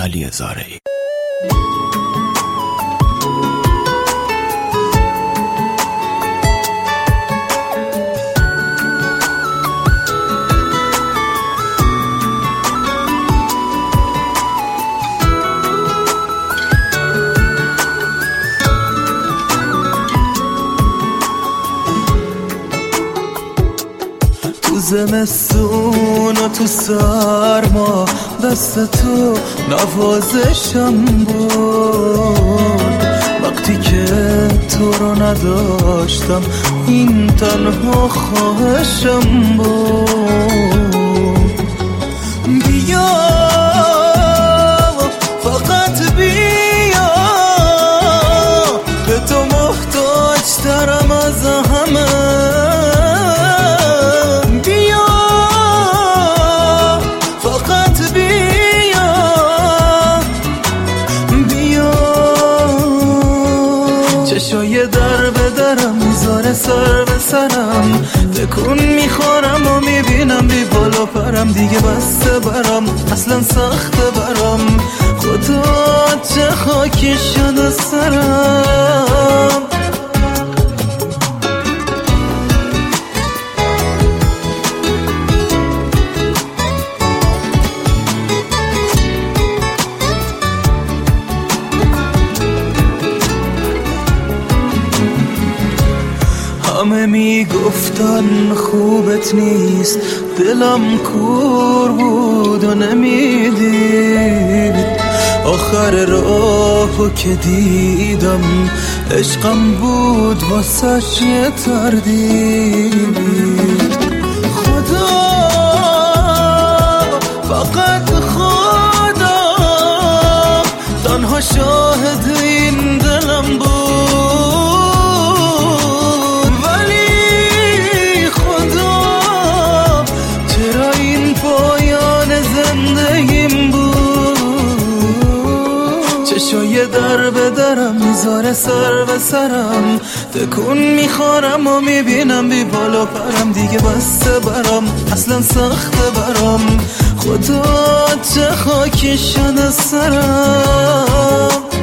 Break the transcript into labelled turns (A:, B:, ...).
A: علی زارعی.
B: تو زمستون و تو سرما دست تو نوازشم بود، وقتی که تو رو نداشتم این تنها خواهشم بود. بیا فقط بیا، به تو محتاج ترم از همه. چشای در به درم میذاره سر به سرم، تکون میخورم و میبینم بی بالا پرم، دیگه بسته برم اصلا سخته برم، خدا چه خاکی شده سرم. همه میگفتن خوبت نیست، دلم کور بود و نمیدید، آخر راهو که دیدم عشقم بود واسش یه تردید. خدا فقط خدا تنها شاهد این دلم بود، چشای در به درم میذاره سر به سرم، تکون میخورم و میبینم بی بالا پرم، دیگه بسته برم اصلا سخته برم، خدا چه خاکی شده سرم.